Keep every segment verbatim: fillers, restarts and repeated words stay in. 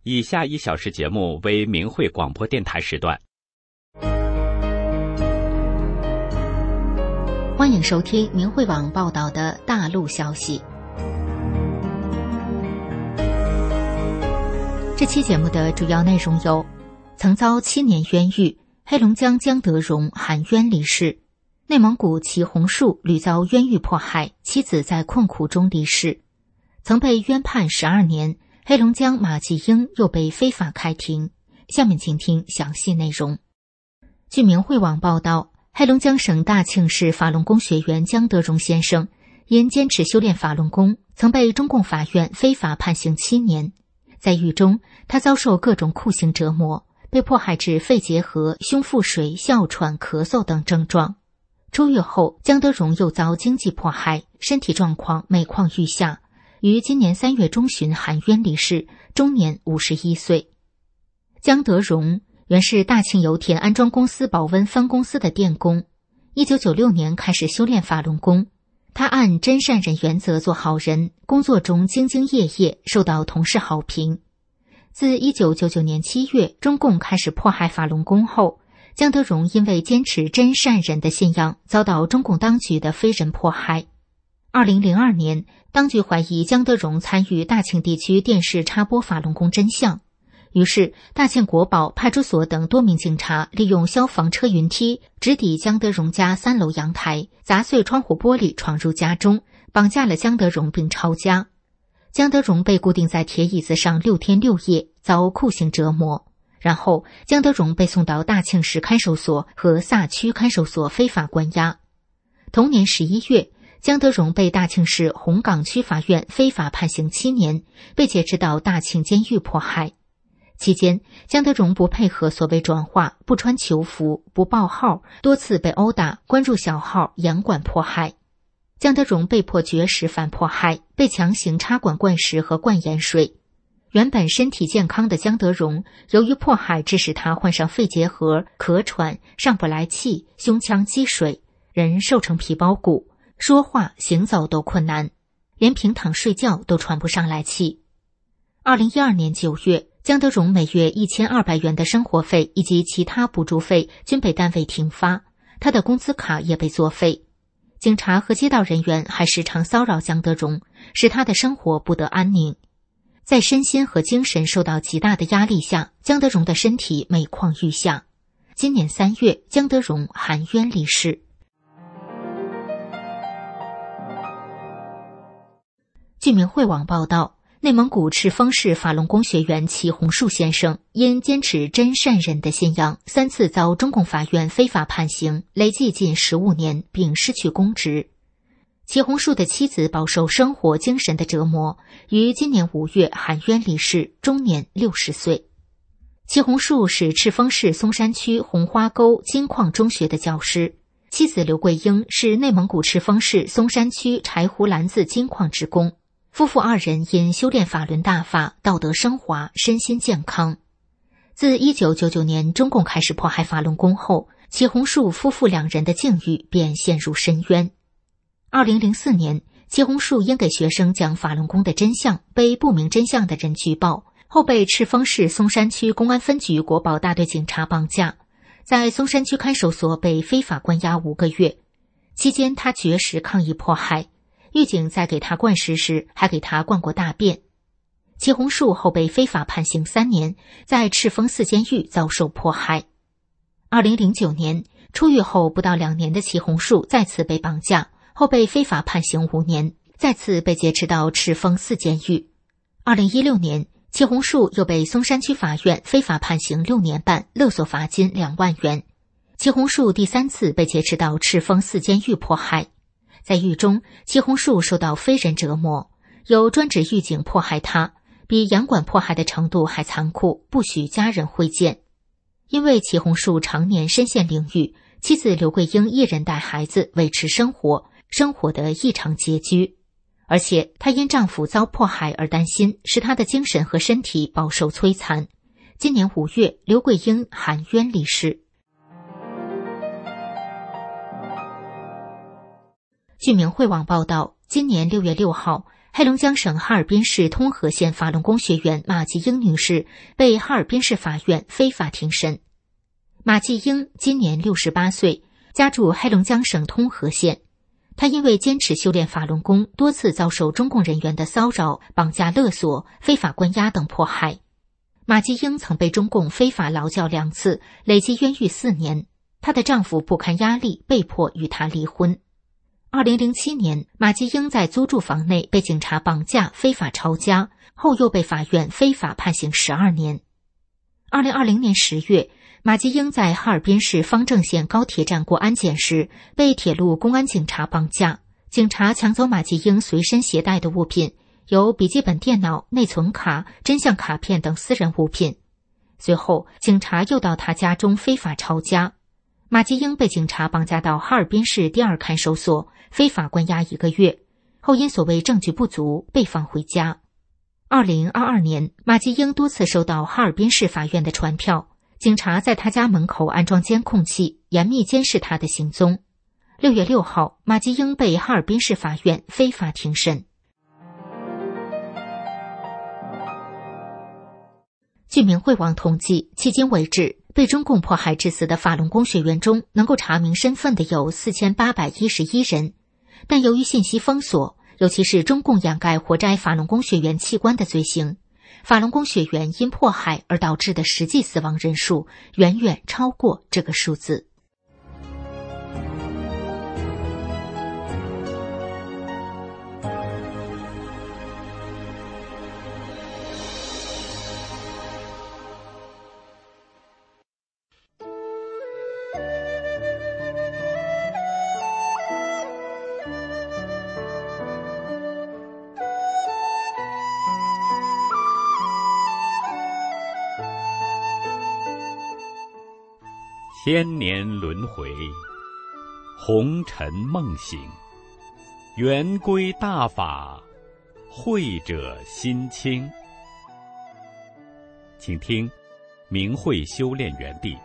以下一小时节目为明慧广播电台时段。 欢迎收听明慧网报道的大陆消息。这期节目的主要内容有：曾遭七年冤狱，黑龙江江德荣含冤离世；内蒙古祁红树屡遭冤狱迫害，妻子在困苦中离世；曾被冤判十二年，黑龙江马继英又被非法开庭。下面请听详细内容。据明慧网报道，黑龙江省大庆市法轮功学员江德荣先生因坚持修炼法轮功，曾被中共法院非法判刑七年。在狱中，他遭受各种酷刑折磨，被迫害致肺结核、胸腹水、哮喘、咳嗽等症状。出狱后，江德荣又遭经济迫害，身体状况每况愈下，于今年三月中旬含冤离世，终年五十一岁。江德荣原是大庆油田安装公司保温分公司的电工，一九九六年开始修炼法轮功。他按真善忍原则做好人，工作中兢兢业业，受到同事好评。自一九九九年七月中共开始迫害法轮功后，江德荣因为坚持真善忍的信仰，遭到中共当局的非人迫害。二零零二年，当局怀疑江德荣参与大庆地区电视插播法轮功真相，于是大庆国保派出所等多名警察利用消防车云梯直抵江德荣家三楼阳台，砸碎窗户玻璃闯入家中，绑架了江德荣并抄家。江德荣被固定在铁椅子上六天六夜，遭酷刑折磨。然后江德荣被送到大庆市看守所和萨区看守所非法关押。同年十一月，江德荣被大庆市红岗区法院非法判刑七年，被解职到大庆监狱迫害。期间，江德荣不配合所谓转化，不穿囚服，不报号，多次被殴打，关入小号，严管迫害。江德荣被迫绝食反迫害，被强行插管灌食和灌盐水。原本身体健康的江德荣，由于迫害致使他患上肺结核、咳喘、上不来气、胸腔积水，人瘦成皮包骨，说话行走都困难，连平躺睡觉都喘不上来气。二零一二年九月，江德荣每月一千二百元的生活费以及其他补助费均被单位停发，他的工资卡也被作废。警察和街道人员还时常骚扰江德荣，使他的生活不得安宁。在身心和精神受到极大的压力下，江德荣的身体每况愈下。今年三月，江德荣含冤离世。据明慧网报道，内蒙古赤峰市法轮功学员祁红树先生因坚持真善忍的信仰，三次遭中共法院非法判刑，累计近十五年，并失去公职。祁红树的妻子饱受生活精神的折磨，于今年五月含冤离世，终年六十岁。祁红树是赤峰市松山区红花沟金矿中学的教师，妻子刘桂英是内蒙古赤峰市松山区柴胡兰子金矿职工。夫妇二人因修炼法轮大法，道德升华，身心健康。自一九九九年中共开始迫害法轮功后，祁红树夫妇两人的境遇便陷入深渊。二零零四年，祁红树因给学生讲法轮功的真相，被不明真相的人举报，后被赤峰市松山区公安分局国保大队警察绑架，在松山区看守所被非法关押五个月。期间他绝食抗议迫害，狱警在给他灌食时还给他灌过大便。祁红树后被非法判刑三年，在赤峰四监狱遭受迫害。二零零九年，出狱后不到两年的祁红树再次被绑架，后被非法判刑五年，再次被劫持到赤峰四监狱。二零一六年，祁红树又被松山区法院非法判刑六年半，勒索罚金两万元。祁红树第三次被劫持到赤峰四监狱迫害。在狱中，祁红树受到非人折磨，有专职狱警迫害他，比严管迫害的程度还残酷，不许家人会见。因为祁红树常年身陷囹圄，妻子刘桂英一人带孩子维持生活，生活的异常拮据。而且她因丈夫遭迫害而担心，使她的精神和身体饱受摧残。今年五月，刘桂英含冤离世。据明慧网报道，今年六月六号， 黑龙江省哈尔滨市通河县法轮功学员马继英女士被哈尔滨市法院非法庭审。马继英今年六十八岁，家住黑龙江省通河县。她因为坚持修炼法轮功，多次遭受中共人员的骚扰、绑架勒索、非法关押等迫害。马继英曾被中共非法劳教两次，累计冤狱四年。她的丈夫不堪压力，被迫与她离婚。二零零七年，马继英在租住房内被警察绑架，非法抄家，后又被法院非法判刑十二年。二零二零年十月，马继英在哈尔滨市方正县高铁站过安检时，被铁路公安警察绑架。警察抢走马继英随身携带的物品，有笔记本电脑、内存卡、真相卡片等私人物品。随后，警察又到他家中非法抄家。马继英被警察绑架到哈尔滨市第二看守所，非法关押一个月，后因所谓证据不足被放回家。二零二二年，马继英多次收到哈尔滨市法院的传票，警察在他家门口安装监控器，严密监视他的行踪。六月六号，马继英被哈尔滨市法院非法庭审。据明慧网统计，迄今为止，被中共迫害致死的法轮功学员中，能够查明身份的有四千八百一十一人，但由于信息封锁，尤其是中共掩盖活摘法轮功学员器官的罪行，法轮功学员因迫害而导致的实际死亡人数远远超过这个数字。 千年轮回，红尘梦醒，圆归大法，慧者心清。请听明慧修炼园地。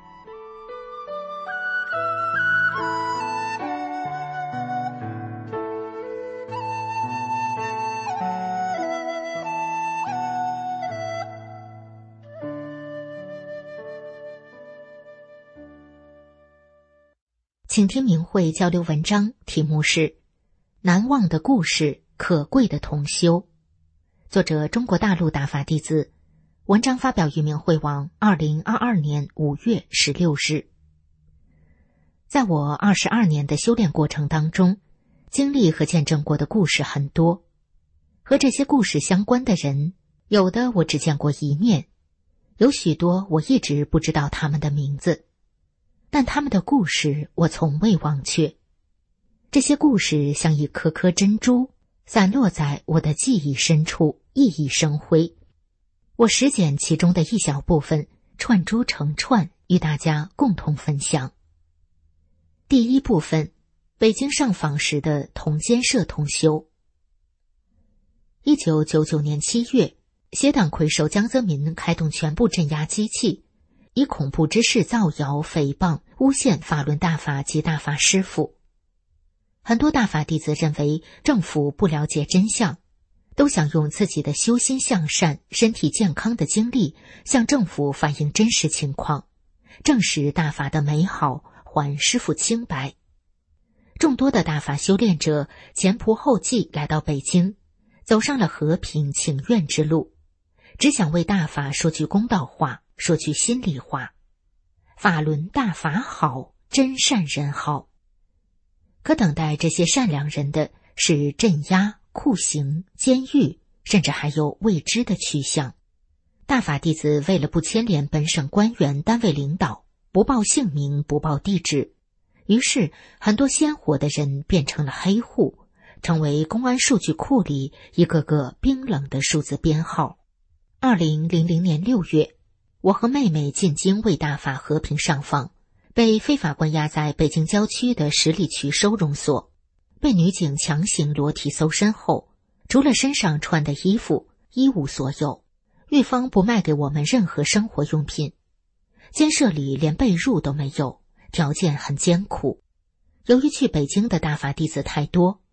请听明慧交流文章，题目是难忘的故事，可贵的同修。作者中国大陆大法弟子，文章发表于明慧网二零二二年五月十六日。在我二十二年的修炼过程当中，经历和见证过的故事很多，和这些故事相关的人，有的我只见过一面，有许多我一直不知道他们的名字，但他们的故事我从未忘却。这些故事像一颗颗珍珠，散落在我的记忆深处，熠熠生辉。我拾捡其中的一小部分，串珠成串，与大家共同分享。第一部分，北京上访时的同监舍同修。一九九九年七月，协党魁首江泽民开动全部镇压机器，以恐怖之势造谣、诽谤、诬陷法轮大法及大法师父。很多大法弟子认为政府不了解真相，都想用自己的修心向善、身体健康的经历向政府反映真实情况，证实大法的美好，还师父清白。众多的大法修炼者前仆后继来到北京，走上了和平请愿之路，只想为大法说句公道话，说句心里话。法轮大法好，真善人好。可等待这些善良人的是镇压、酷刑、监狱，甚至还有未知的去向。大法弟子为了不牵连本省官员单位领导，不报姓名，不报地址，于是很多鲜活的人变成了黑户，成为公安数据库里一个个冰冷的数字编号。二零零零年六月，我和妹妹进京为大法和平上访，被非法关押在北京郊区的十里区收容所，被女警强行裸体搜身后，除了身上穿的衣服，一无所有。狱方不卖给我们任何生活用品，监舍里连被褥都没有，条件很艰苦。由于去北京的大法弟子太多，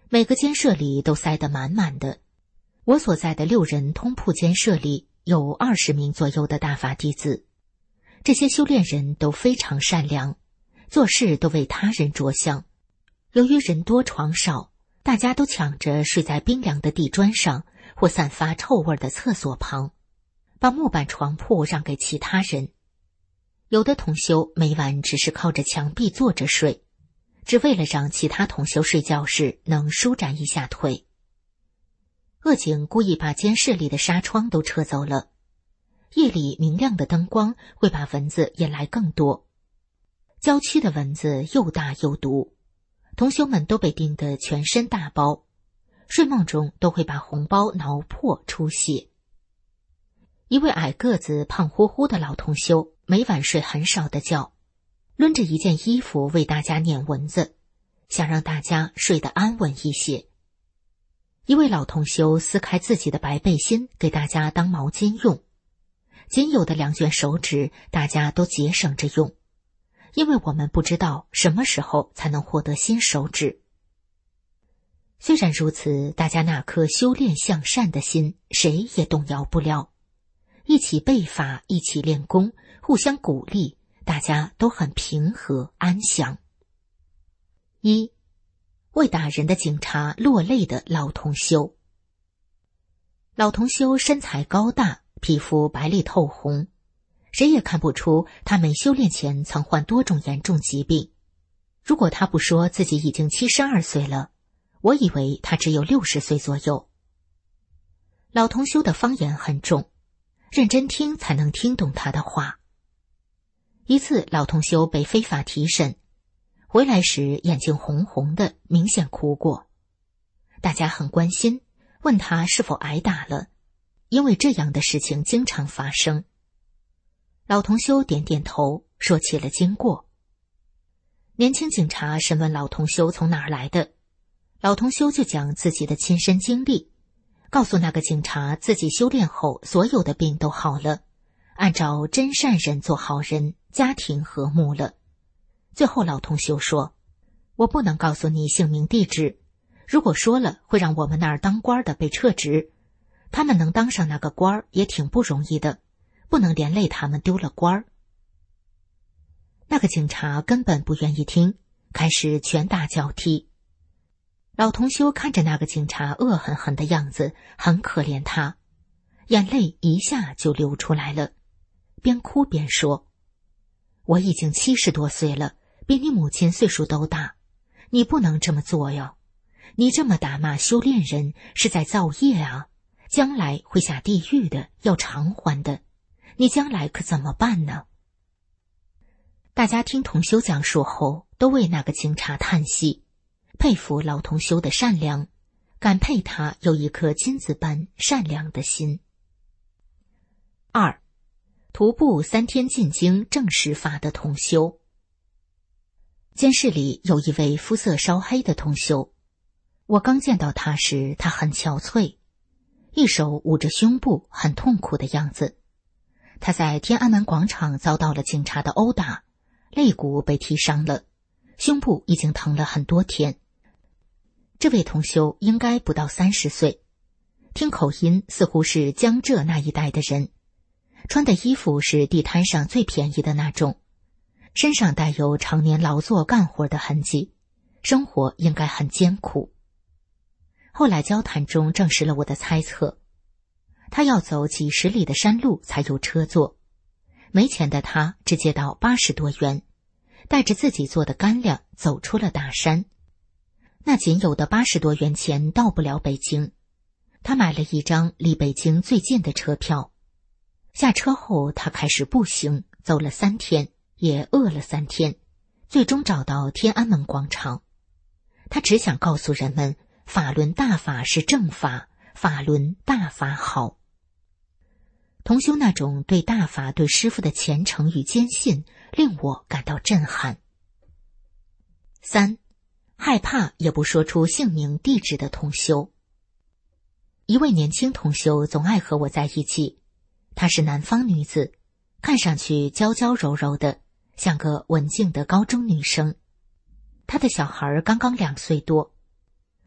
每个监舍里都塞得满满的。我所在的六人通铺监舍里有二十名左右的大法弟子，这些修炼人都非常善良，做事都为他人着想。由于人多床少，大家都抢着睡在冰凉的地砖上或散发臭味的厕所旁，把木板床铺让给其他人。有的同修每晚只是靠着墙壁坐着睡，只为了让其他同修睡觉时能舒展一下腿。恶警故意把监室里的纱窗都撤走了，夜里明亮的灯光会把蚊子引来更多。郊区的蚊子又大又毒，同修们都被叮得全身大包，睡梦中都会把红包挠破出血。一位矮个子胖乎乎的老同修每晚睡很少的觉，抡着一件衣服为大家撵蚊子，想让大家睡得安稳一些。一位老同修撕开自己的白背心给大家当毛巾用，仅有的两卷手指大家都节省着用，因为我们不知道什么时候才能获得新手指。虽然如此，大家那颗修炼向善的心谁也动摇不了，一起背法，一起练功，互相鼓励，大家都很平和安详。一，为打人的警察落泪的老同修。老同修身材高大，皮肤白里透红，谁也看不出他没修炼前曾患多种严重疾病。如果他不说自己已经七十二岁了，我以为他只有六十岁左右。老同修的方言很重，认真听才能听懂他的话。一次老同修被非法提审，回来时眼睛红红的，明显哭过。大家很关心，问他是否挨打了，因为这样的事情经常发生。老同修点点头，说起了经过。年轻警察审问老同修从哪儿来的，老同修就讲自己的亲身经历，告诉那个警察自己修炼后所有的病都好了，按照真善人做好人，家庭和睦了。最后老同修说，我不能告诉你姓名地址，如果说了会让我们那儿当官的被撤职，他们能当上那个官也挺不容易的，不能连累他们丢了官。那个警察根本不愿意听，开始拳打脚踢。老同修看着那个警察恶狠狠的样子，很可怜他，眼泪一下就流出来了，边哭边说，我已经七十多岁了，比你母亲岁数都大，你不能这么做哟，你这么打骂修炼人是在造业啊，将来会下地狱的，要偿还的，你将来可怎么办呢？大家听同修讲述后，都为那个警察叹息，佩服老同修的善良，感佩他有一颗金子般善良的心。二，徒步三天进京正实法的同修。监室里有一位肤色稍黑的同修，我刚见到他时，他很憔悴，一手捂着胸部，很痛苦的样子。他在天安门广场遭到了警察的殴打，肋骨被踢伤了，胸部已经疼了很多天。这位同修应该不到三十岁，听口音似乎是江浙那一带的人，穿的衣服是地摊上最便宜的那种，身上带有常年劳作干活的痕迹，生活应该很艰苦。后来交谈中证实了我的猜测，他要走几十里的山路才有车坐，没钱的他只借到八十多元，带着自己做的干粮走出了大山。那仅有的八十多元钱到不了北京，他买了一张离北京最近的车票。下车后他开始步行，走了三天，也饿了三天，最终找到天安门广场。他只想告诉人们，法轮大法是正法，法轮大法好。同修那种对大法对师父的虔诚与坚信，令我感到震撼。三，害怕也不说出姓名地址的同修。一位年轻同修总爱和我在一起，她是南方女子，看上去娇娇柔柔的，像个文静的高中女生。她的小孩刚刚两岁多。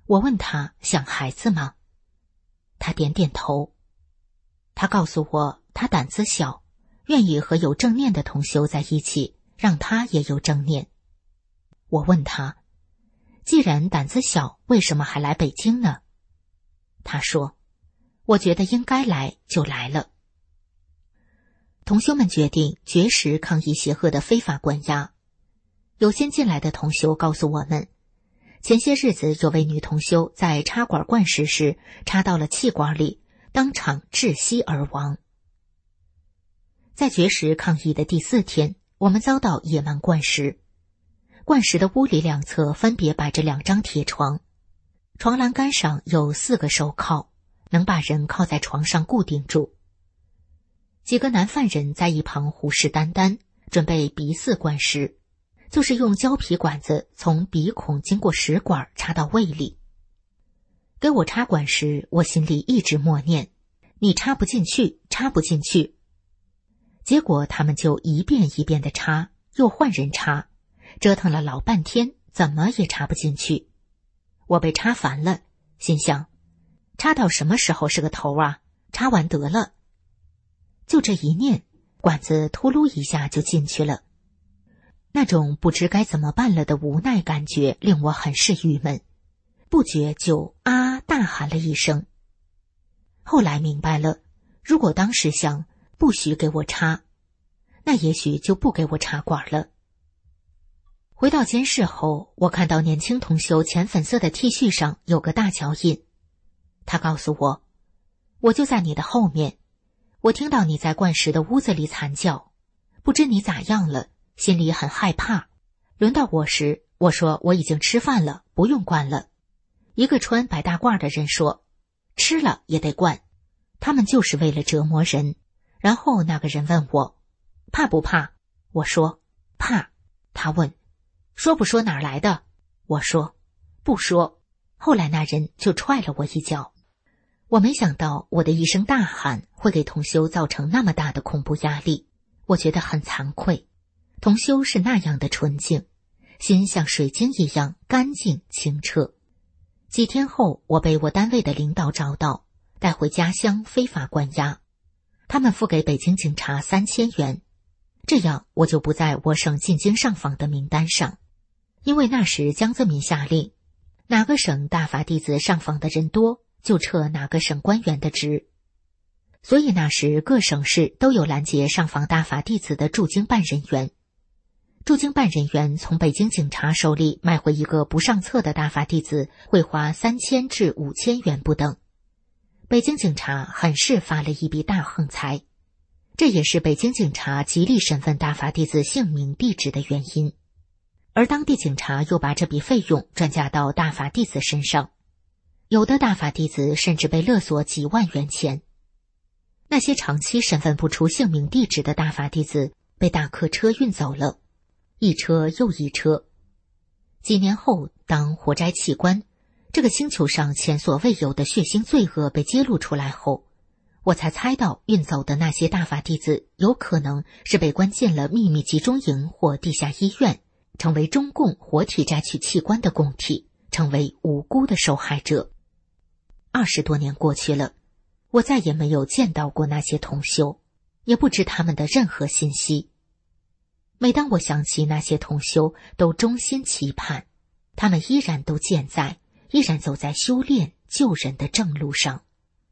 我问他想孩子吗？他点点头。他告诉我他胆子小，愿意和有正念的同修在一起，让他也有正念。我问他，既然胆子小，为什么还来北京呢？他说，我觉得应该来就来了。同修们决定绝食抗议协和的非法关押。有先进来的同修告诉我们，前些日子有位女同修在插管灌食时插到了气管里，当场窒息而亡。在绝食抗议的第四天，我们遭到野蛮灌食。灌食的屋里两侧分别摆着两张铁床，床栏杆上有四个手铐，能把人铐在床上固定住。几个男犯人在一旁虎视眈眈，准备鼻饲灌食，就是用胶皮管子从鼻孔经过食管插到胃里。给我插管时，我心里一直默念，你插不进去，插不进去。结果他们就一遍一遍地插，又换人插，折腾了老半天，怎么也插不进去。我被插烦了，心想，插到什么时候是个头啊？插完得了。就这一念，管子突噜一下就进去了。那种不知该怎么办了的无奈感觉令我很是郁闷，不觉就啊大喊了一声。后来明白了，如果当时想不许给我插，那也许就不给我插管了。回到监室后，我看到年轻同修浅粉色的 T 恤上有个大脚印。他告诉我，我就在你的后面，我听到你在灌食的屋子里惨叫，不知你咋样了，心里很害怕。轮到我时，我说我已经吃饭了，不用灌了。一个穿白大褂的人说，吃了也得灌，他们就是为了折磨人。然后那个人问我，怕不怕？我说，怕。他问，说不说哪儿来的？我说，不说。后来那人就踹了我一脚。我没想到我的一声大喊会给同修造成那么大的恐怖压力，我觉得很惭愧。同修是那样的纯净，心像水晶一样干净清澈。几天后，我被我单位的领导找到，带回家乡非法关押。他们付给北京警察三千元，这样我就不在我省进京上访的名单上。因为那时江泽民下令，哪个省大法弟子上访的人多，就撤哪个省官员的职。所以那时各省市都有拦截上访大法弟子的驻京办人员。驻京办人员从北京警察手里买回一个不上册的大法弟子，会花三千至五千元不等。北京警察很是发了一笔大横财，这也是北京警察极力审问大法弟子姓名地址的原因。而当地警察又把这笔费用转嫁到大法弟子身上，有的大法弟子甚至被勒索几万元钱。那些长期审问不出姓名地址的大法弟子被大客车运走了，一车又一车。几年后，当活摘器官，这个星球上前所未有的血腥罪恶被揭露出来后，我才猜到运走的那些大法弟子有可能是被关进了秘密集中营或地下医院，成为中共活体摘取器官的供体，成为无辜的受害者。二十多年过去了，我再也没有见到过那些同修，也不知他们的任何信息。每当我想起那些同修，都衷心期盼，他们依然都健在，依然走在修炼救人的正路上。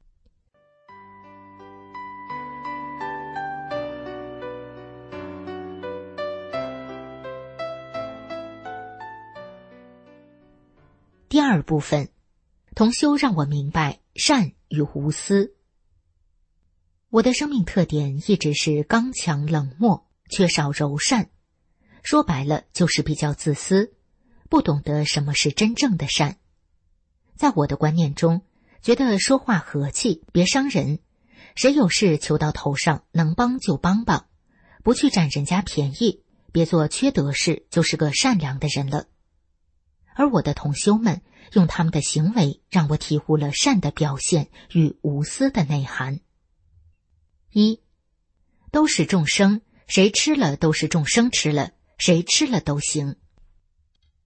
第二部分，同修让我明白善与无私。我的生命特点一直是刚强冷漠，缺少柔善，说白了就是比较自私，不懂得什么是真正的善。在我的观念中，觉得说话和气，别伤人，谁有事求到头上，能帮就帮帮，不去占人家便宜，别做缺德事，就是个善良的人了。而我的同修们用他们的行为让我体悟了善的表现与无私的内涵。一，都是众生，谁吃了都是众生吃了，谁吃了都行。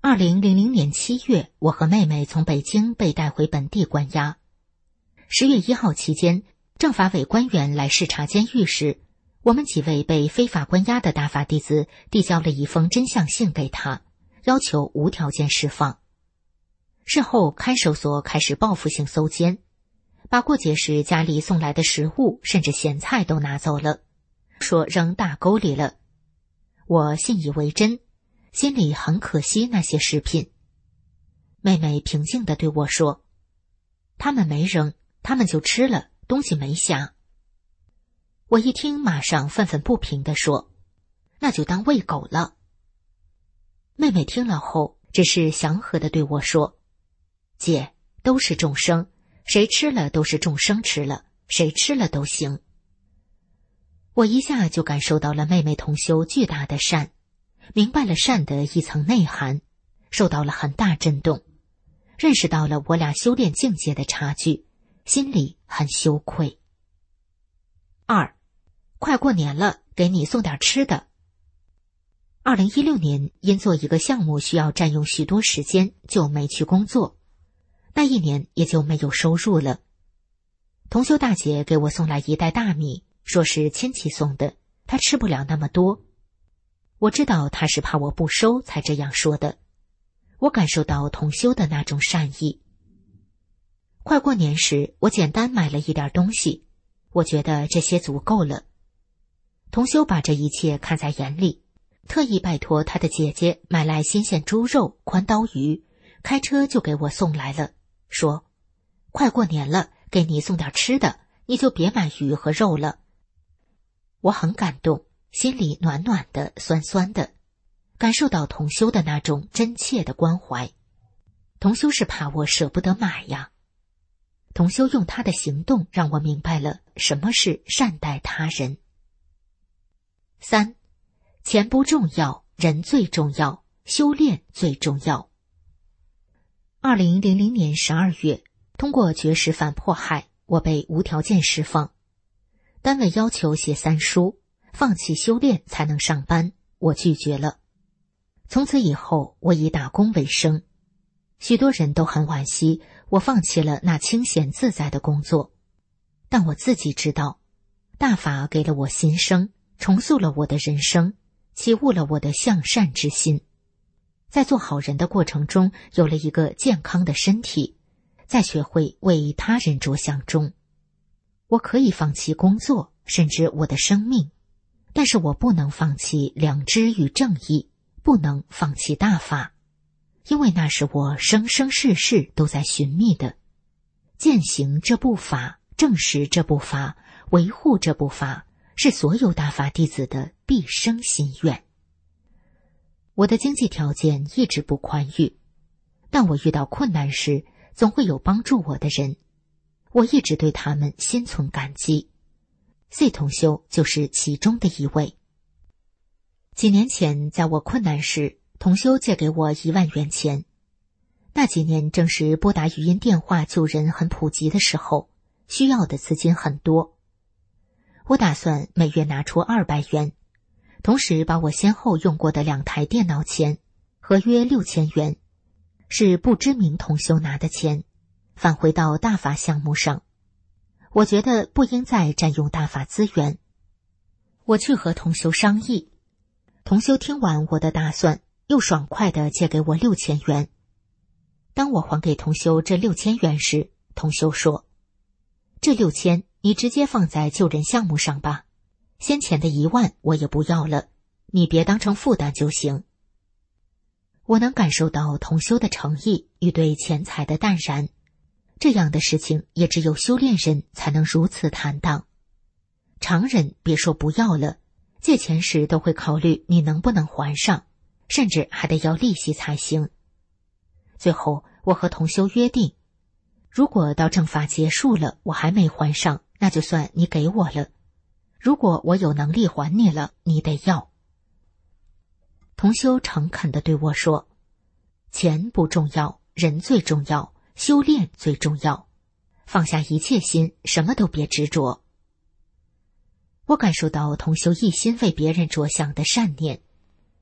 二零零零年七月，我和妹妹从北京被带回本地关押。十月一号期间，政法委官员来视察监狱时，我们几位被非法关押的大法弟子递交了一封真相信给他，要求无条件释放。事后，看守所开始报复性搜监，把过节时家里送来的食物甚至咸菜都拿走了，说扔大沟里了。我信以为真，心里很可惜那些食品。妹妹平静地对我说，他们没扔，他们就吃了，东西没下。我一听马上愤愤不平地说，那就当喂狗了。妹妹听了后只是祥和地对我说，姐，都是众生，谁吃了都是众生吃了，谁吃了都行。我一下就感受到了妹妹同修巨大的善，明白了善的一层内涵，受到了很大震动，认识到了我俩修炼境界的差距，心里很羞愧。二，快过年了，给你送点吃的。二零一六年因做一个项目需要占用许多时间，就没去工作，那一年也就没有收入了。同修大姐给我送来一袋大米，说是亲戚送的，她吃不了那么多。我知道她是怕我不收才这样说的，我感受到同修的那种善意。快过年时，我简单买了一点东西，我觉得这些足够了。同修把这一切看在眼里，特意拜托他的姐姐买来新鲜猪肉、宽刀鱼，开车就给我送来了，说快过年了，给你送点吃的，你就别买鱼和肉了。我很感动，心里暖暖的，酸酸的，感受到同修的那种真切的关怀。同修是怕我舍不得买呀。同修用他的行动让我明白了什么是善待他人。三，钱不重要，人最重要，修炼最重要。二零零零年十二月，通过绝食反迫害，我被无条件释放。单位要求写三书，放弃修炼才能上班，我拒绝了。从此以后，我以打工为生。许多人都很惋惜我放弃了那清闲自在的工作，但我自己知道，大法给了我新生，重塑了我的人生，启悟了我的向善之心。在做好人的过程中，有了一个健康的身体，在学会为他人着想中，我可以放弃工作，甚至我的生命，但是我不能放弃良知与正义，不能放弃大法，因为那是我生生世世都在寻觅的。践行这部法，证实这部法，维护这部法，是所有大法弟子的毕生心愿。我的经济条件一直不宽裕，但我遇到困难时，总会有帮助我的人，我一直对他们心存感激。C 同修就是其中的一位。几年前，在我困难时，同修借给我一万元钱。那几年正是拨打语音电话救人很普及的时候，需要的资金很多。我打算每月拿出二百元，同时把我先后用过的两台电脑钱，合约六千元，是不知名同修拿的钱，返回到大法项目上。我觉得不应再占用大法资源。我去和同修商议，同修听完我的打算，又爽快地借给我六千元。当我还给同修这六千元时，同修说，这六千你直接放在救人项目上吧，先前的一万我也不要了，你别当成负担就行。我能感受到同修的诚意与对钱财的淡然，这样的事情也只有修炼人才能如此坦荡。常人别说不要了，借钱时都会考虑你能不能还上，甚至还得要利息才行。最后我和同修约定，如果到正法结束了我还没还上，那就算你给我了，如果我有能力还你了，你得要。同修诚恳地对我说，钱不重要，人最重要，修炼最重要，放下一切心，什么都别执着。我感受到同修一心为别人着想的善念，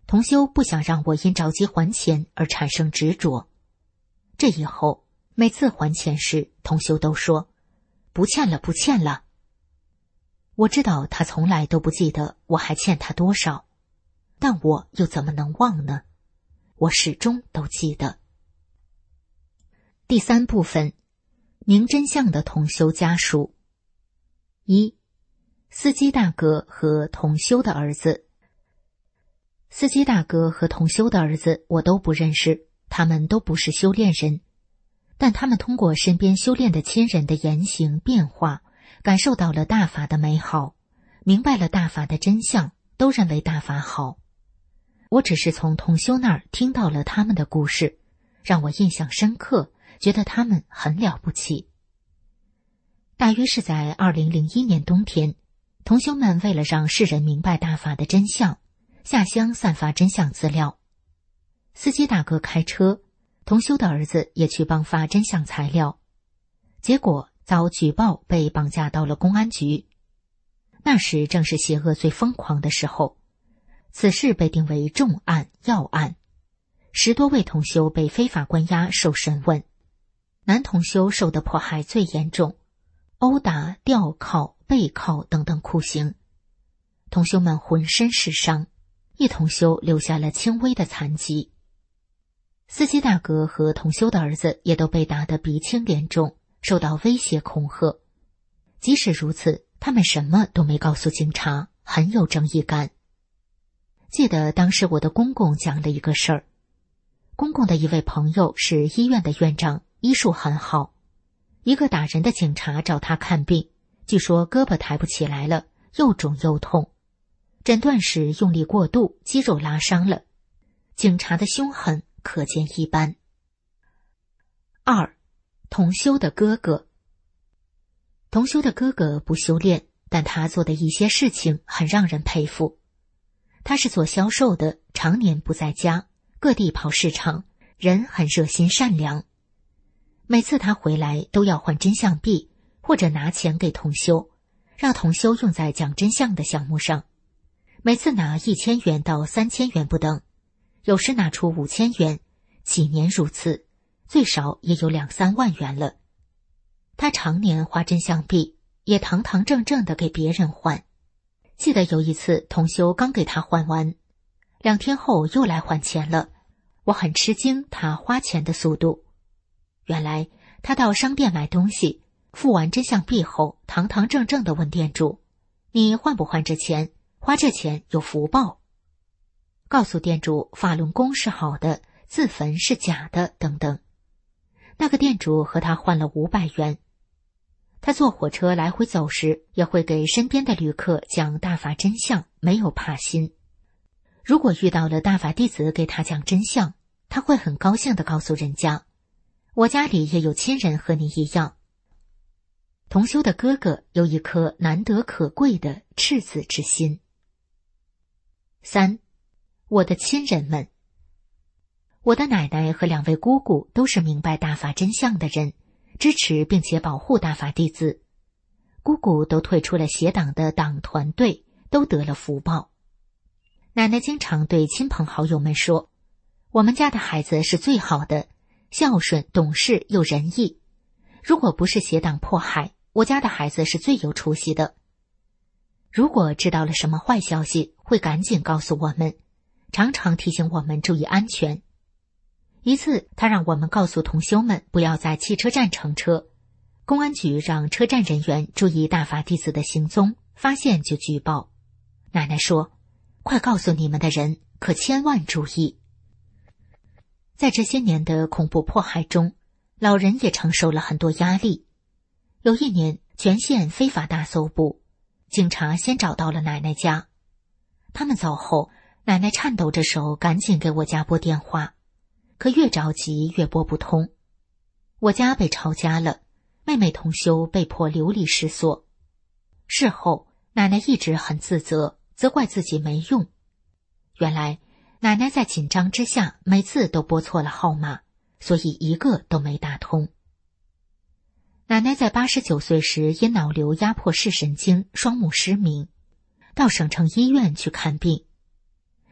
同修不想让我因着急还钱而产生执着。这以后每次还钱时，同修都说不欠了不欠了。我知道他从来都不记得我还欠他多少，但我又怎么能忘呢？我始终都记得。第三部分，明真相的同修家属。一、司机大哥和同修的儿子。司机大哥和同修的儿子我都不认识，他们都不是修炼人，但他们通过身边修炼的亲人的言行变化，感受到了大法的美好，明白了大法的真相，都认为大法好。我只是从同修那儿听到了他们的故事，让我印象深刻，觉得他们很了不起。大约是在二零零一年冬天，同修们为了让世人明白大法的真相，下乡散发真相资料。司机大哥开车，同修的儿子也去帮发真相材料，结果遭举报被绑架到了公安局。那时正是邪恶最疯狂的时候，此事被定为重案要案，十多位同修被非法关押受审问。男同修受的迫害最严重，殴打、吊铐、背铐等等酷刑，同修们浑身是伤，一同修留下了轻微的残疾。司机大哥和同修的儿子也都被打得鼻青脸肿，受到威胁恐吓。即使如此，他们什么都没告诉警察，很有正义感。记得当时我的公公讲了一个事儿，公公的一位朋友是医院的院长，医术很好。一个打人的警察找他看病，据说胳膊抬不起来了，又肿又痛，诊断时用力过度，肌肉拉伤了。警察的凶狠可见一斑。二、同修的哥哥。同修的哥哥不修炼，但他做的一些事情很让人佩服。他是做销售的，常年不在家，各地跑市场，人很热心善良。每次他回来都要换真相币，或者拿钱给同修，让同修用在讲真相的项目上。每次拿一千元到三千元不等，有时拿出五千元，几年如此，最少也有两三万元了。他常年花真相币，也堂堂正正的给别人换。记得有一次同修刚给他换完，两天后又来还钱了，我很吃惊他花钱的速度。原来他到商店买东西，付完真相币后，堂堂正正的问店主：你换不换这钱？花这钱有福报。告诉店主法轮功是好的，自焚是假的等等。那个店主和他换了五百元。他坐火车来回走时，也会给身边的旅客讲大法真相，没有怕心。如果遇到了大法弟子给他讲真相，他会很高兴地告诉人家：我家里也有亲人和你一样。同修的哥哥有一颗难得可贵的赤子之心。三、我的亲人们。我的奶奶和两位姑姑都是明白大法真相的人，支持并且保护大法弟子。姑姑都退出了邪党的党团队，都得了福报。奶奶经常对亲朋好友们说，我们家的孩子是最好的，孝顺、懂事又仁义。如果不是邪党迫害，我家的孩子是最有出息的。如果知道了什么坏消息，会赶紧告诉我们，常常提醒我们注意安全。一次，他让我们告诉同修们不要在汽车站乘车，公安局让车站人员注意大法弟子的行踪，发现就举报。奶奶说，快告诉你们的人，可千万注意。在这些年的恐怖迫害中，老人也承受了很多压力。有一年，全县非法大搜捕，警察先找到了奶奶家。他们走后，奶奶颤抖着手赶紧给我家拨电话，可越着急越拨不通。我家被抄家了，妹妹同修被迫流离失所。事后，奶奶一直很自责，责怪自己没用。原来，奶奶在紧张之下，每次都拨错了号码，所以一个都没打通。奶奶在八十九岁时因脑瘤压迫视神经，双目失明，到省城医院去看病。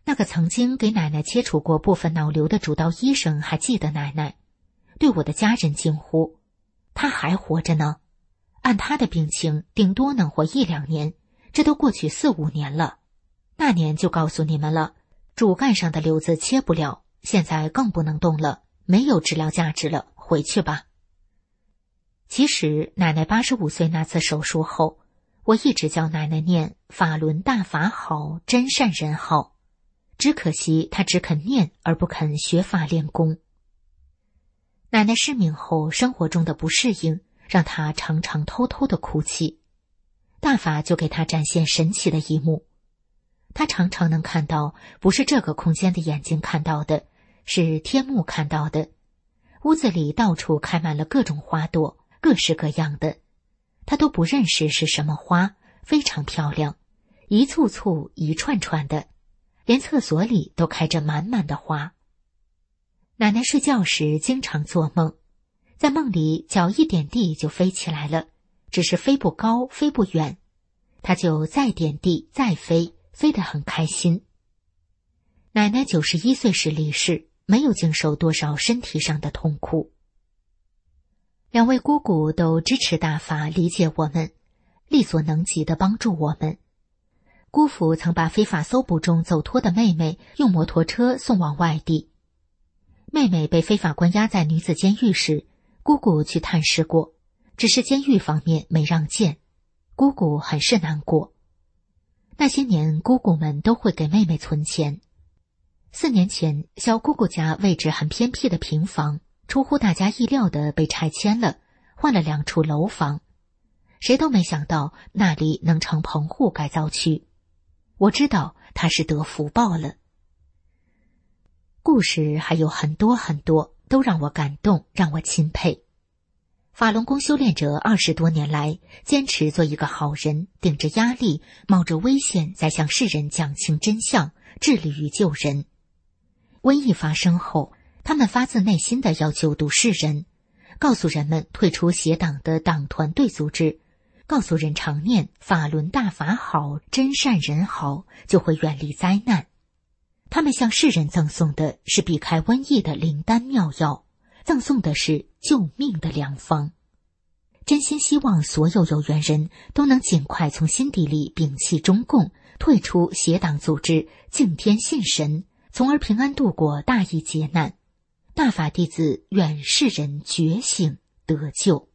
那个曾经给奶奶切除过部分脑瘤的主刀医生还记得奶奶，对我的家人惊呼：他还活着呢，按他的病情顶多能活一两年，这都过去四五年了。那年就告诉你们了，主干上的瘤子切不了，现在更不能动了，没有治疗价值了，回去吧。其实奶奶八十五岁那次手术后，我一直叫奶奶念法轮大法好，真善人好，只可惜她只肯念而不肯学法练功。奶奶失明后，生活中的不适应让她常常偷偷的哭泣，大法就给她展现神奇的一幕。她常常能看到不是这个空间的眼睛看到的，是天目看到的。屋子里到处开满了各种花朵，各式各样的，她都不认识是什么花，非常漂亮，一簇簇一串串的，连厕所里都开着满满的花。奶奶睡觉时经常做梦，在梦里脚一点地就飞起来了，只是飞不高飞不远，她就再点地再飞，飞得很开心。奶奶九十一岁时离世，没有经受多少身体上的痛苦。两位姑姑都支持大法，理解我们，力所能及地帮助我们。姑父曾把非法搜捕中走脱的妹妹用摩托车送往外地。妹妹被非法关押在女子监狱时，姑姑去探视过，只是监狱方面没让见，姑姑很是难过。那些年姑姑们都会给妹妹存钱。四年前，小姑姑家位置很偏僻的平房出乎大家意料的被拆迁了，换了两处楼房。谁都没想到那里能成棚户改造区。我知道她是得福报了。故事还有很多很多，都让我感动，让我钦佩。法轮功修炼者二十多年来，坚持做一个好人，顶着压力，冒着危险，在向世人讲清真相，致力于救人。瘟疫发生后，他们发自内心的要救度世人，告诉人们退出邪党的党团队组织，告诉人常念法轮大法好，真善人好，就会远离灾难。他们向世人赠送的是避开瘟疫的灵丹妙药，赠送的是救命的良方。真心希望所有有缘人都能尽快从心底里摒弃中共，退出邪党组织，敬天信神，从而平安度过大疫劫难。大法弟子愿世人觉醒得救。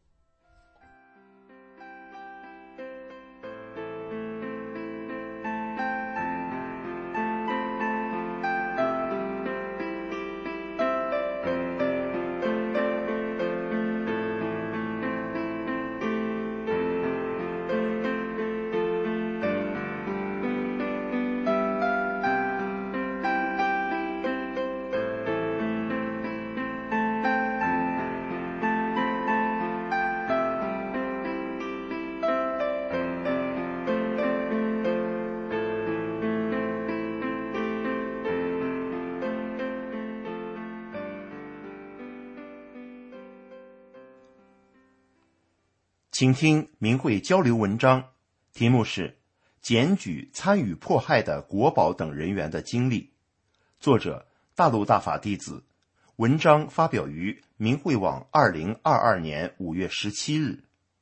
请听明慧交流文章，题目是检举参与迫害的国保等人员的经历，作者大陆大法弟子，文章发表于明慧网二零二二年五月十七日。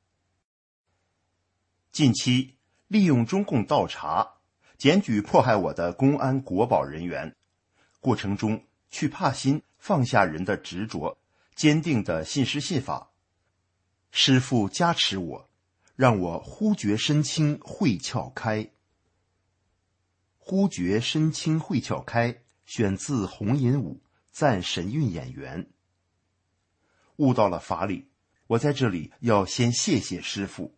近期利用中共倒查检举迫害我的公安国保人员，过程中去怕心放下人的执着，坚定的信师信法。师父加持我，让我忽觉身轻慧窍开。忽觉身轻慧窍开，选自红银武赞神韵演员。悟到了法理，我在这里要先谢谢师父。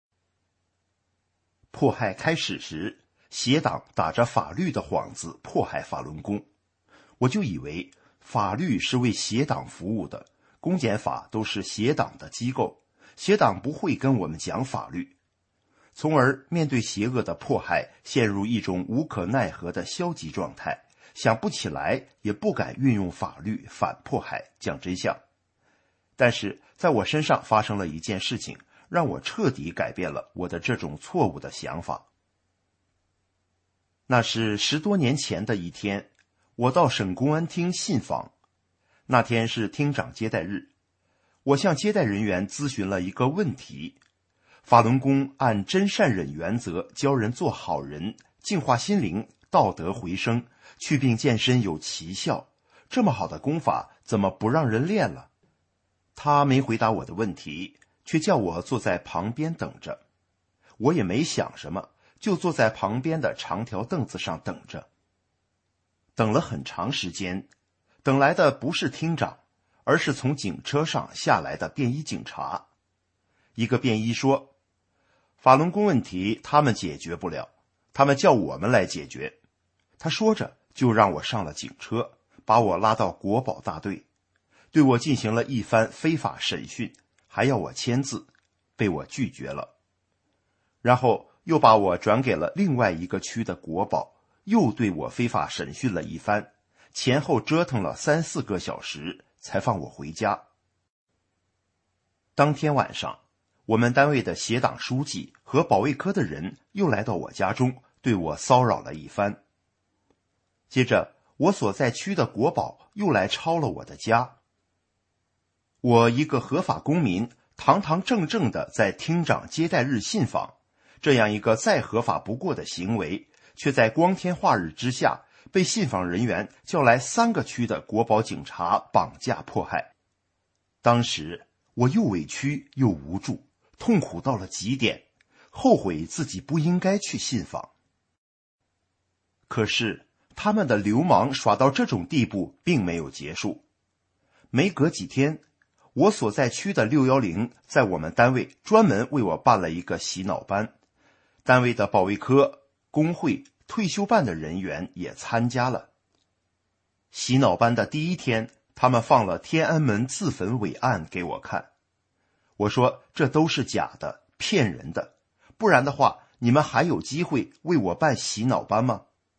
迫害开始时，邪党打着法律的幌子迫害法轮功，我就以为法律是为邪党服务的，公检法都是邪党的机构，邪党不会跟我们讲法律，从而面对邪恶的迫害，陷入一种无可奈何的消极状态，想不起来，也不敢运用法律反迫害讲真相。但是在我身上发生了一件事情，让我彻底改变了我的这种错误的想法。 那是十多年前的一天，我到省公安厅信访。那天是厅长接待日，我向接待人员咨询了一个问题：法轮功按真善忍原则教人做好人，净化心灵，道德回升，祛病健身有奇效，这么好的功法怎么不让人练了？他没回答我的问题，却叫我坐在旁边等着。我也没想什么，就坐在旁边的长条凳子上等着。等了很长时间，等来的不是厅长，而是从警车上下来的便衣警察。一个便衣说，法轮功问题他们解决不了，他们叫我们来解决。他说着就让我上了警车，把我拉到国保大队，对我进行了一番非法审讯，还要我签字，被我拒绝了。然后又把我转给了另外一个区的国保，又对我非法审讯了一番，前后折腾了三四个小时，才放我回家。当天晚上，我们单位的协党书记和保卫科的人又来到我家中，对我骚扰了一番。接着，我所在区的国保又来抄了我的家。我一个合法公民，堂堂正正的在厅长接待日信访，这样一个再合法不过的行为，却在光天化日之下被信访人员叫来三个区的国保警察绑架迫害。当时我又委屈又无助，痛苦到了极点，后悔自己不应该去信访。可是他们的流氓耍到这种地步并没有结束。没隔几天，我所在区的六一零在我们单位专门为我办了一个洗脑班，单位的保卫科、工会、退休办的人员也参加了。洗脑班的第一天，他们放了天安门自焚伟案给我看。我说这都是假的，骗人的，不然的话你们还有机会为我办洗脑班吗？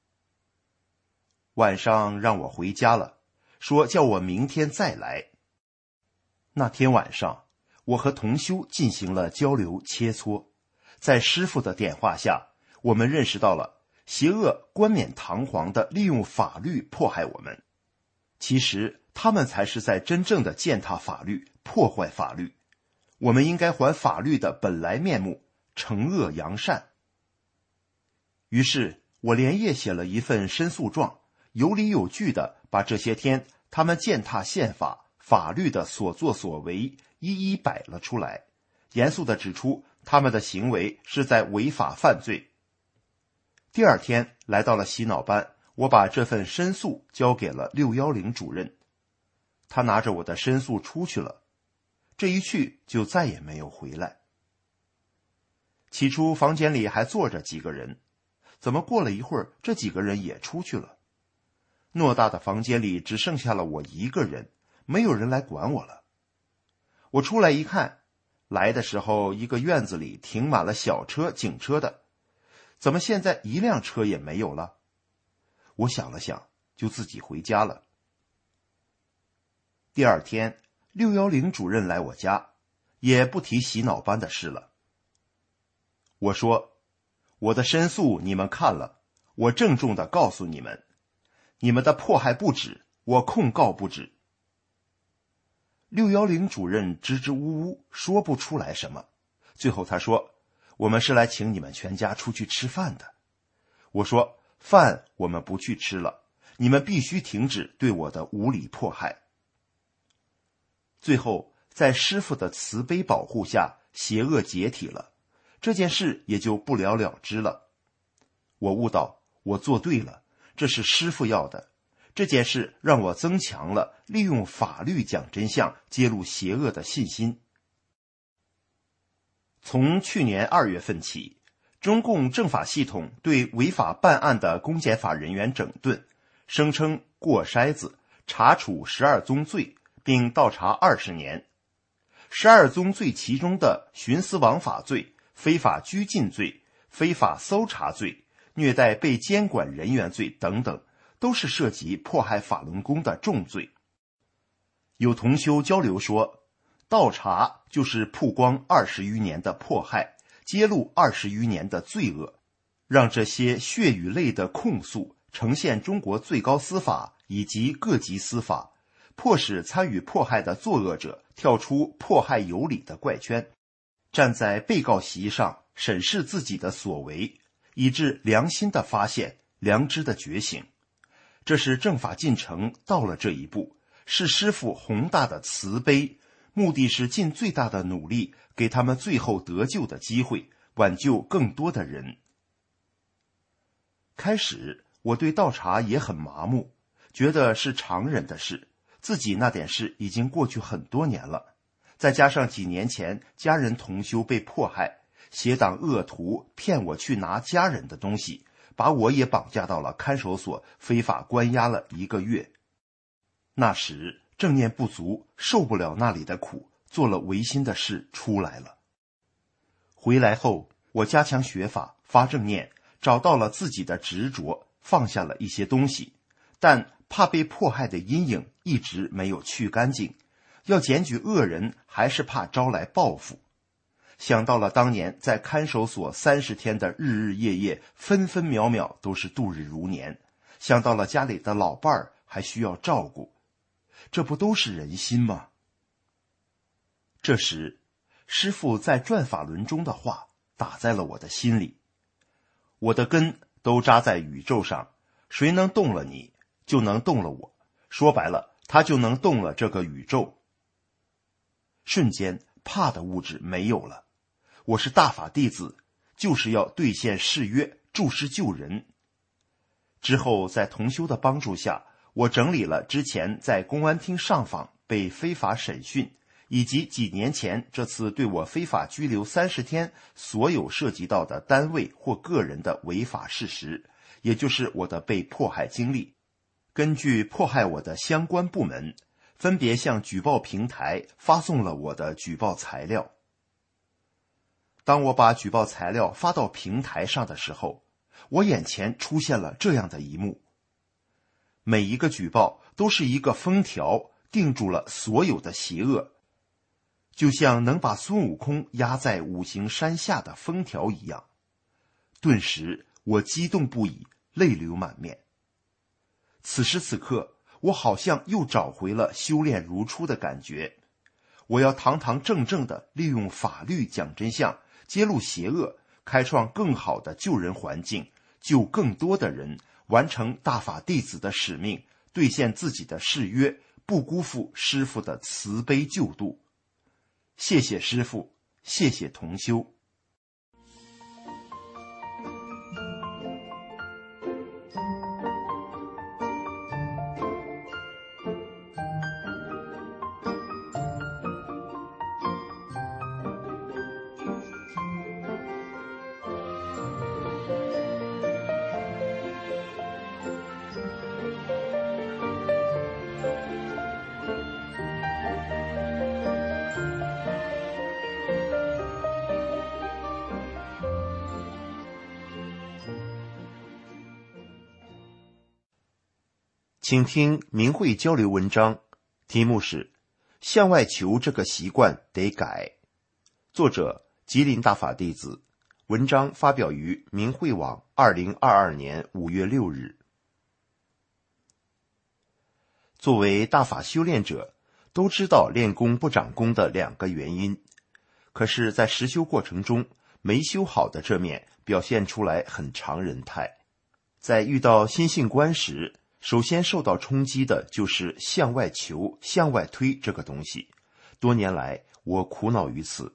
晚上让我回家了，说叫我明天再来。那天晚上，我和同修进行了交流切磋，在师父的点化下，我们认识到了邪恶冠冕堂皇地利用法律迫害我们，其实他们才是在真正的践踏法律，破坏法律。我们应该还法律的本来面目，惩恶扬善。于是我连夜写了一份申诉状，有理有据地把这些天他们践踏宪法、法律的所作所为一一摆了出来，严肃地指出他们的行为是在违法犯罪。第二天来到了洗脑班，我把这份申诉交给了六一零主任，他拿着我的申诉出去了，这一去就再也没有回来。起初房间里还坐着几个人，怎么过了一会儿，这几个人也出去了。偌大的房间里只剩下了我一个人，没有人来管我了。我出来一看，来的时候一个院子里停满了小车、警车的，怎么现在一辆车也没有了？我想了想，就自己回家了。第二天，六一零主任来我家，也不提洗脑班的事了。我说，我的申诉你们看了，我郑重地告诉你们，你们的迫害不止，我控告不止。六一零主任支支吾吾，说不出来什么，最后他说，我们是来请你们全家出去吃饭的。我说，饭我们不去吃了，你们必须停止对我的无理迫害。最后在师父的慈悲保护下，邪恶解体了，这件事也就不了了之了。我悟到我做对了，这是师父要的，这件事让我增强了利用法律讲真相、揭露邪恶的信心。从去年二月份起，中共政法系统对违法办案的公检法人员整顿，声称过筛子，查处十二宗罪，并倒查二十年。十二宗罪其中的徇私枉法罪、非法拘禁罪、非法搜查罪、虐待被监管人员罪等等，都是涉及迫害法轮功的重罪。有同修交流说，倒查就是曝光二十余年的迫害，揭露二十余年的罪恶。 让这些血与泪的控诉呈现中国最高司法以及各级司法，迫使参与迫害的作恶者跳出迫害有理的怪圈，站在被告席上审视自己的所为，以致良心的发现，良知的觉醒。这是政法进程到了这一步，是师父宏大的慈悲，目的是尽最大的努力给他们最后得救的机会，挽救更多的人。开始我对倒茶也很麻木，觉得是常人的事，自己那点事已经过去很多年了，再加上几年前家人同修被迫害，邪党恶徒骗我去拿家人的东西，把我也绑架到了看守所，非法关押了一个月。那时正念不足，受不了那里的苦，做了违心的事出来了。回来后，我加强学法，发正念，找到了自己的执着，放下了一些东西，但怕被迫害的阴影一直没有去干净，要检举恶人还是怕招来报复。想到了当年在看守所三十天的日日夜夜，分分秒秒都是度日如年，想到了家里的老伴儿还需要照顾，这不都是人心吗？这时师父在转法轮中的话打在了我的心里，我的根都扎在宇宙上，谁能动了你，就能动了我，说白了，他就能动了这个宇宙。瞬间怕的物质没有了，我是大法弟子，就是要兑现誓约，助师救人。之后在同修的帮助下，我整理了之前在公安厅上访被非法审讯，以及几年前这次对我非法拘留三十天所有涉及到的单位或个人的违法事实，也就是我的被迫害经历。根据迫害我的相关部门，分别向举报平台发送了我的举报材料。当我把举报材料发到平台上的时候，我眼前出现了这样的一幕。每一个举报都是一个封条，定住了所有的邪恶，就像能把孙悟空压在五行山下的封条一样。顿时我激动不已，泪流满面。此时此刻，我好像又找回了修炼如初的感觉。我要堂堂正正地利用法律讲真相，揭露邪恶，开创更好的救人环境，救更多的人，完成大法弟子的使命，兑现自己的誓约，不辜负师父的慈悲救度。谢谢师父，谢谢同修。请听明慧交流文章，题目是向外求这个习惯得改，作者吉林大法弟子，文章发表于明慧网二零二二年五月六日。作为大法修炼者，都知道练功不长功的两个原因，可是在实修过程中，没修好的这面表现出来很常人态。在遇到心性观时，首先受到冲击的就是向外求、向外推这个东西。多年来，我苦恼于此。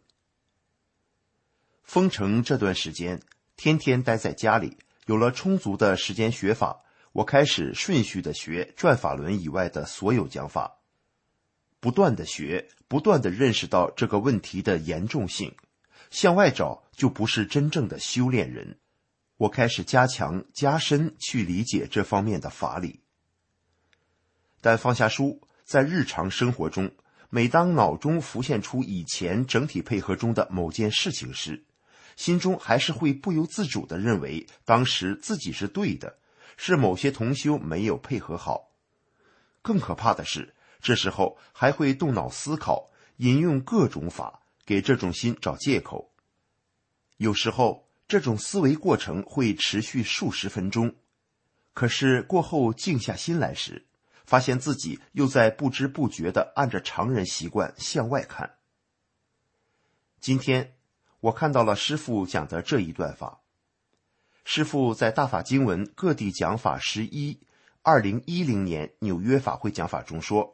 封城这段时间，天天待在家里，有了充足的时间学法，我开始顺序的学转法轮以外的所有讲法，不断的学，不断的认识到这个问题的严重性。向外找就不是真正的修炼人。我开始加强加深去理解这方面的法理。但放下书，在日常生活中，每当脑中浮现出以前整体配合中的某件事情时，心中还是会不由自主地认为当时自己是对的，是某些同修没有配合好。更可怕的是，这时候还会动脑思考，引用各种法，给这种心找借口。有时候这种思维过程会持续数十分钟，可是过后静下心来时，发现自己又在不知不觉地按着常人习惯向外看。今天我看到了师父讲的这一段法。师父在大法经文各地讲法十一二零一零年纽约法会讲法中说，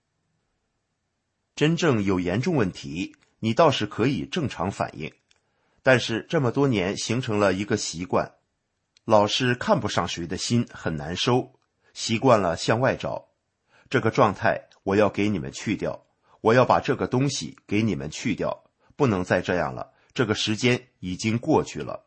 真正有严重问题，你倒是可以正常反应，但是这么多年形成了一个习惯，老是看不上谁的心很难收，习惯了向外找。这个状态我要给你们去掉，我要把这个东西给你们去掉，不能再这样了，这个时间已经过去了。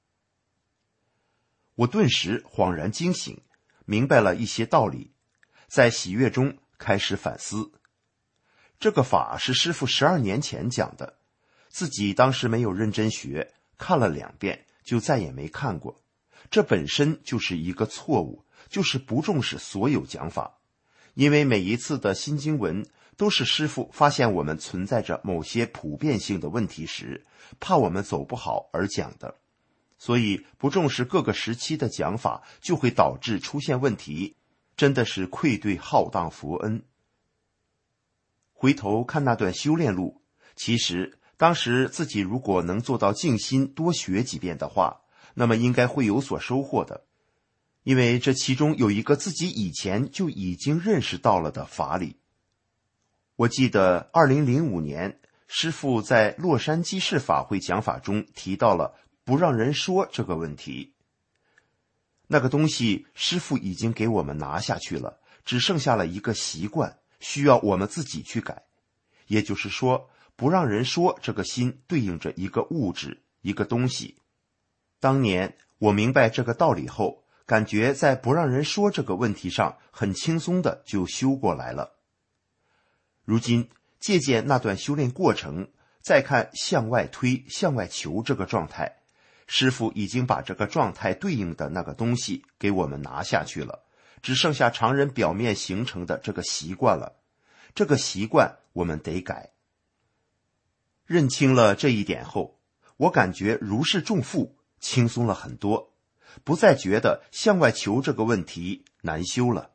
我顿时恍然惊醒，明白了一些道理，在喜悦中开始反思。这个法是师父十二年前讲的，自己当时没有认真学，看了两遍就再也没看过。这本身就是一个错误，就是不重视所有讲法。因为每一次的新经文都是师父发现我们存在着某些普遍性的问题时，怕我们走不好而讲的。所以不重视各个时期的讲法，就会导致出现问题，真的是愧对浩荡佛恩。回头看那段修炼路，其实当时自己如果能做到静心多学几遍的话，那么应该会有所收获的。因为这其中有一个自己以前就已经认识到了的法理。我记得二零零五年师父在洛杉矶市法会讲法中提到了不让人说这个问题。那个东西师父已经给我们拿下去了，只剩下了一个习惯，需要我们自己去改。也就是说，不让人说这个心对应着一个物质，一个东西。当年我明白这个道理后，感觉在不让人说这个问题上很轻松的就修过来了。如今借鉴那段修炼过程，再看向外推向外求这个状态，师父已经把这个状态对应的那个东西给我们拿下去了，只剩下常人表面形成的这个习惯了。这个习惯我们得改。认清了这一点后，我感觉如释重负，轻松了很多，不再觉得向外求这个问题难修了。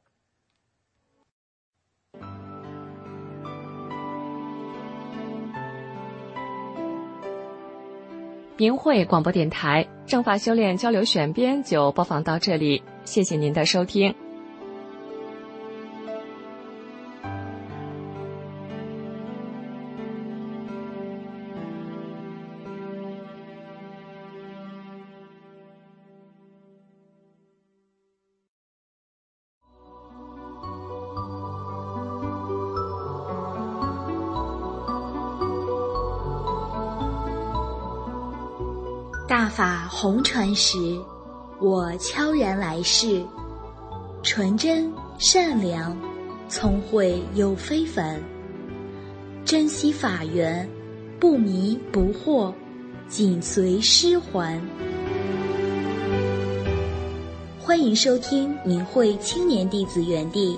明慧广播电台正法修炼交流选编就播放到这里，谢谢您的收听。 大法红传时，我悄然来世，纯真善良，聪慧又非凡，珍惜法缘，不迷不惑，紧随师还。欢迎收听明慧青年弟子园地。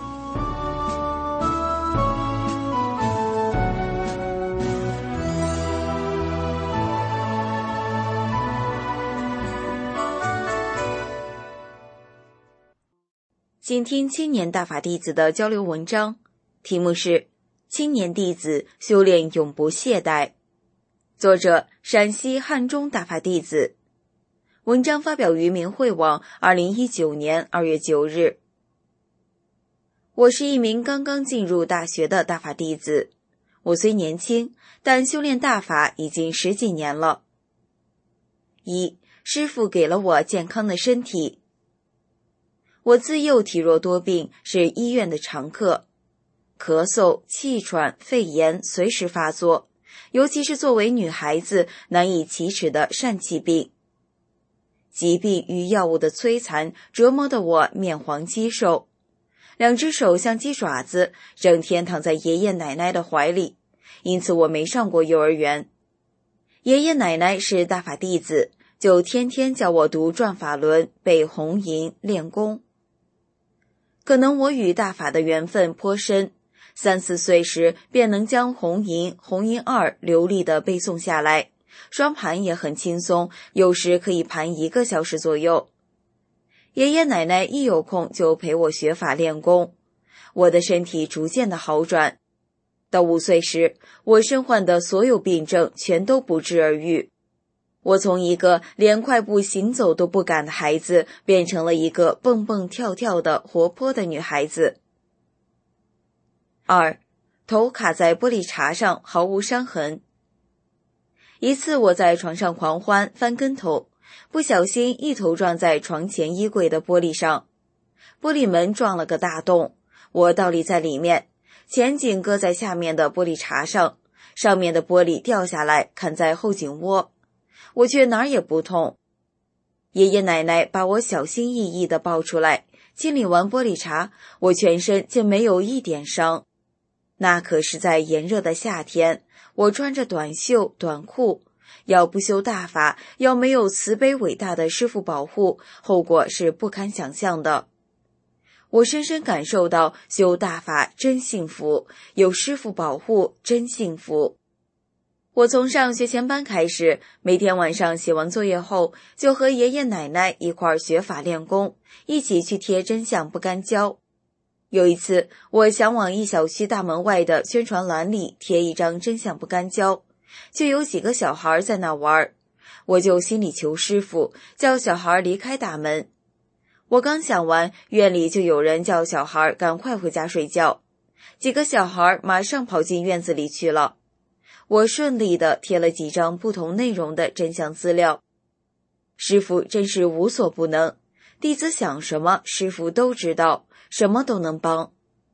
请听青年大法弟子的交流文章，题目是《青年弟子修炼永不懈怠》，作者陕西汉中大法弟子。文章发表于明慧网二零一九年二月九日。我是一名刚刚进入大学的大法弟子，我虽年轻，但修炼大法已经十几年了。一，师父给了我健康的身体。我自幼体弱多病，是医院的常客，咳嗽、气喘、肺炎随时发作，尤其是作为女孩子难以启齿的疝气病。疾病与药物的摧残折磨得我面黄肌瘦，两只手像鸡爪子，整天躺在爷爷奶奶的怀里，因此我没上过幼儿园。爷爷奶奶是大法弟子，就天天叫我读转法轮、背红吟、练功。可能我与大法的缘分颇深，三四岁时便能将红吟、红吟二流利地背诵下来， 双盘也很轻松，有时可以盘一个小时左右。爷爷奶奶一有空就陪我学法练功，我的身体逐渐的好转。到五岁时，我身患的所有病症全都不治而愈。我从一个连快步行走都不敢的孩子，变成了一个蹦蹦跳跳的活泼的女孩子。二，头卡在玻璃碴上，毫无伤痕。一次我在床上狂欢，翻跟头，不小心一头撞在床前衣柜的玻璃上，玻璃门撞了个大洞，我倒立在里面，前颈搁在下面的玻璃碴上，上面的玻璃掉下来砍在后颈窝，我却哪儿也不痛。爷爷奶奶把我小心翼翼地抱出来，清理完玻璃碴，我全身竟没有一点伤。那可是在炎热的夏天，我穿着短袖短裤，要不修大法，要没有慈悲伟大的师父保护，后果是不堪想象的。我深深感受到修大法真幸福，有师父保护真幸福。我从上学前班开始，每天晚上写完作业后，就和爷爷奶奶一块儿学法练功，一起去贴真相不干胶。有一次，我想往一小区大门外的宣传栏里贴一张真相不干胶，就有几个小孩在那玩，我就心里求师父，叫小孩离开大门。我刚想完，院里就有人叫小孩赶快回家睡觉，几个小孩马上跑进院子里去了。我顺利地贴了几张不同内容的真相资料。师父真是无所不能，弟子想什么，师父都知道，什么都能帮。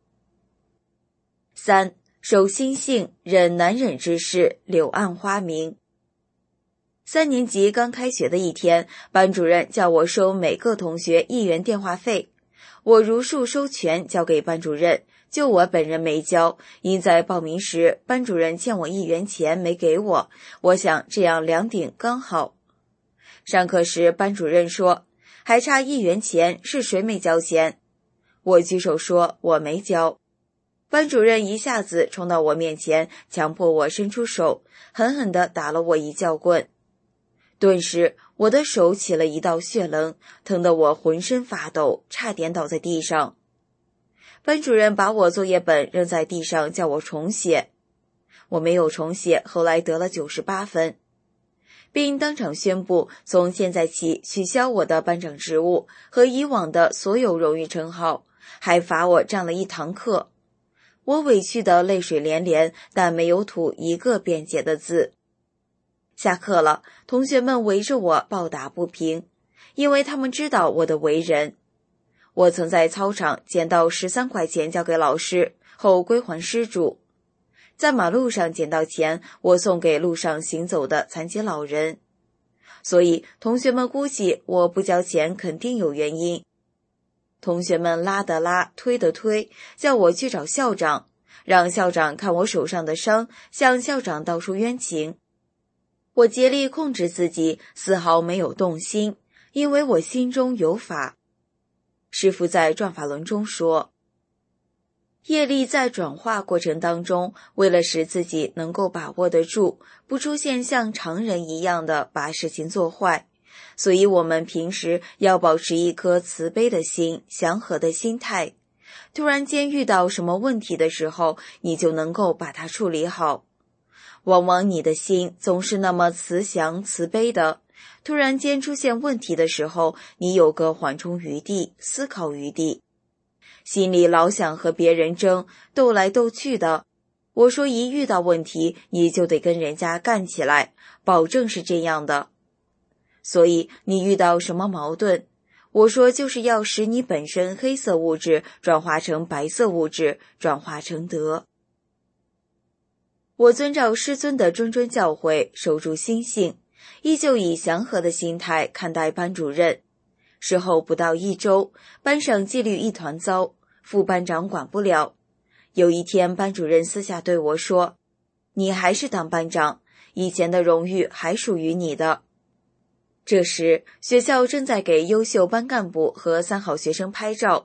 三，守心性，忍难忍之事，柳暗花明。三年级刚开学的一天，班主任叫我收每个同学一元电话费，我如数收全交给班主任，就我本人没交，因在报名时班主任欠我一元钱没给我，我想这样两顶刚好。上课时班主任说，还差一元钱，是谁没交钱？我举手说我没交。班主任一下子冲到我面前，强迫我伸出手，狠狠地打了我一教棍。顿时我的手起了一道血棱，疼得我浑身发抖，差点倒在地上。班主任把我作业本扔在地上，叫我重写。我没有重写，后来得了九十八分，并当场宣布从现在起取消我的班长职务和以往的所有荣誉称号，还罚我站了一堂课。我委屈得泪水连连，但没有吐一个辩解的字。下课了，同学们围着我抱打不平，因为他们知道我的为人。我曾在操场捡到十三块钱交给老师，后归还失主。在马路上捡到钱，我送给路上行走的残疾老人。所以同学们估计我不交钱肯定有原因。同学们拉的拉，推的推，叫我去找校长，让校长看我手上的伤，向校长道出冤情。我竭力控制自己，丝毫没有动心，因为我心中有法。师父在转法轮中说，业力在转化过程当中，为了使自己能够把握得住，不出现像常人一样的把事情做坏，所以我们平时要保持一颗慈悲的心，祥和的心态。突然间遇到什么问题的时候，你就能够把它处理好。往往你的心总是那么慈祥慈悲的，突然间出现问题的时候，你有个缓冲余地，思考余地。心里老想和别人争，斗来斗去的。我说一遇到问题，你就得跟人家干起来，保证是这样的。所以你遇到什么矛盾，我说就是要使你本身黑色物质转化成白色物质，转化成德。我遵照师尊的谆谆教诲，守住心性，依旧以祥和的心态看待班主任。事后不到一周，班上纪律一团糟，副班长管不了。有一天班主任私下对我说，你还是当班长，以前的荣誉还属于你的。这时学校正在给优秀班干部和三好学生拍照，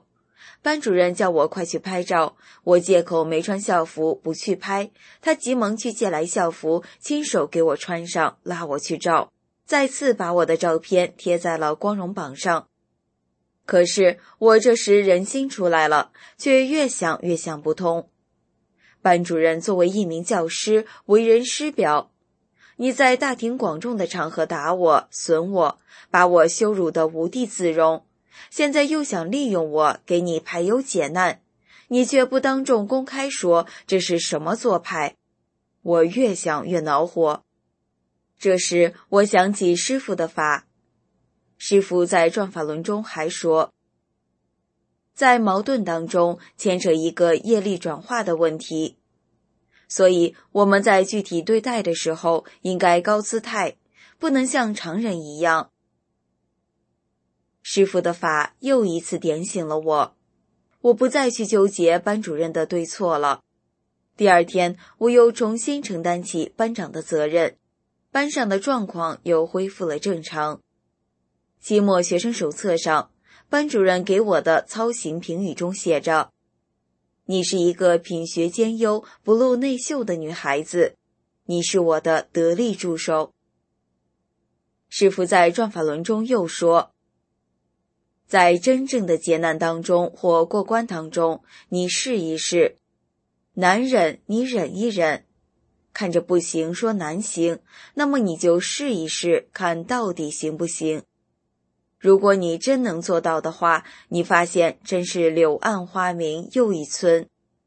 班主任叫我快去拍照，我借口没穿校服不去拍，他急忙去借来校服，亲手给我穿上，拉我去照，再次把我的照片贴在了光荣榜上。可是我这时人心出来了，却越想越想不通。班主任作为一名教师，为人师表，你在大庭广众的场合打我、损我，把我羞辱得无地自容，现在又想利用我给你排忧解难，你却不当众公开说这是什么做派。我越想越恼火。这时我想起师父的法，师父在转法轮中还说，在矛盾当中牵扯一个业力转化的问题，所以我们在具体对待的时候应该高姿态，不能像常人一样。师父的法又一次点醒了我，我不再去纠结班主任的对错了。第二天，我又重新承担起班长的责任，班上的状况又恢复了正常。期末学生手册上，班主任给我的操行评语中写着，你是一个品学兼优、不露内秀的女孩子，你是我的得力助手。师父在转法轮中又说，在真正的劫难当中或过关当中，你试一试，难忍你忍一忍，看着不行说难行，那么你就试一试，看到底行不行。如果你真能做到的话，你发现真是柳暗花明又一村。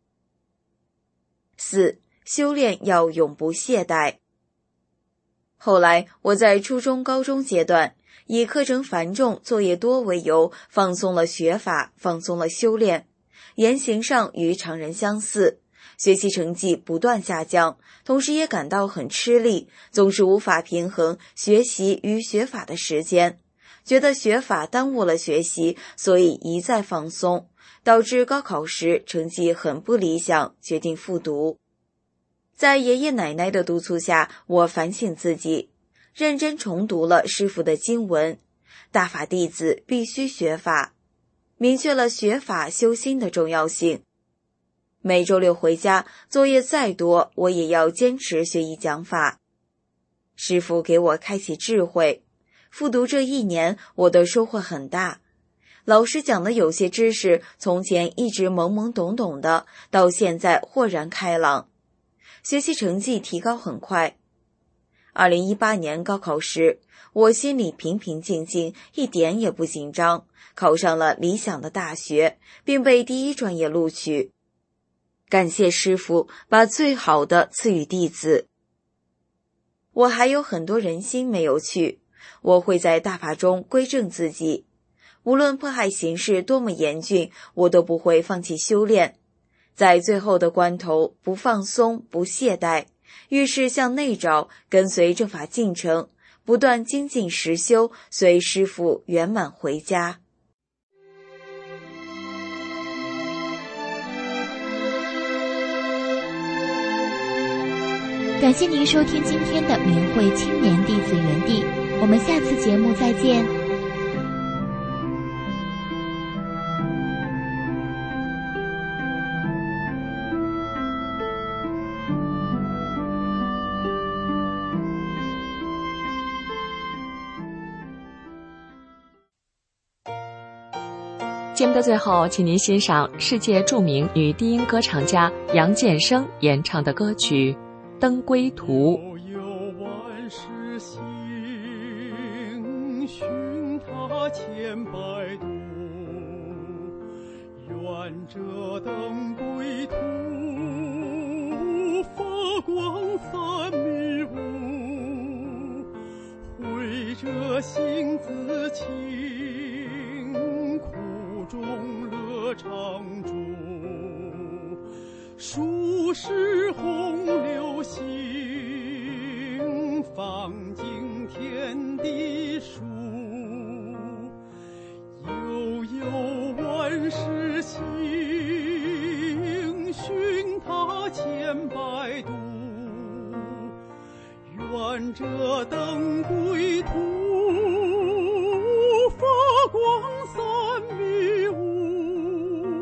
四、修炼要永不懈怠。后来我在初中、高中阶段，以课程繁重、作业多为由，放松了学法，放松了修炼，言行上与常人相似，学习成绩不断下降，同时也感到很吃力，总是无法平衡学习与学法的时间，觉得学法耽误了学习，所以一再放松，导致高考时成绩很不理想，决定复读。在爷爷奶奶的督促下，我反省自己，认真重读了师父的经文，大法弟子必须学法，明确了学法修心的重要性。每周六回家，作业再多，我也要坚持学一讲法。师父给我开启智慧，复读这一年，我的收获很大。老师讲的有些知识，从前一直懵懵懂懂的，到现在豁然开朗，学习成绩提高很快。二零一八年高考时，我心里平平静静，一点也不紧张，考上了理想的大学，并被第一专业录取。感谢师父把最好的赐予弟子。我还有很多人心没有去，我会在大法中归正自己，无论迫害形势多么严峻，我都不会放弃修炼，在最后的关头不放松不懈怠，遇事向内找，跟随正法进程，不断精进实修，随师父圆满回家。 感谢您收听今天的明慧青年弟子园地，我们下次节目再见。 节目的最后，请您欣赏世界著名女低音歌唱家杨建生演唱的歌曲《登归途》。 万事行，寻他千百度，愿这登归途，发光散迷雾，慧者心自清，苦中乐常驻，数世洪流行，放尽天地数，悠悠万事行，寻他千百度，愿这登归途，发光散迷雾，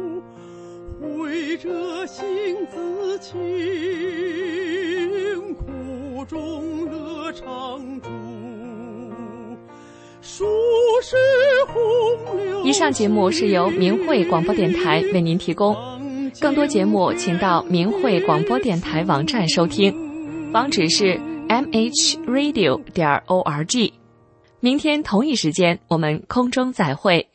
以上节目是由明慧广播电台为您提供，更多节目请到明慧广播电台网站收听，网址是 m h radio 点 org。明天同一时间我们空中再会。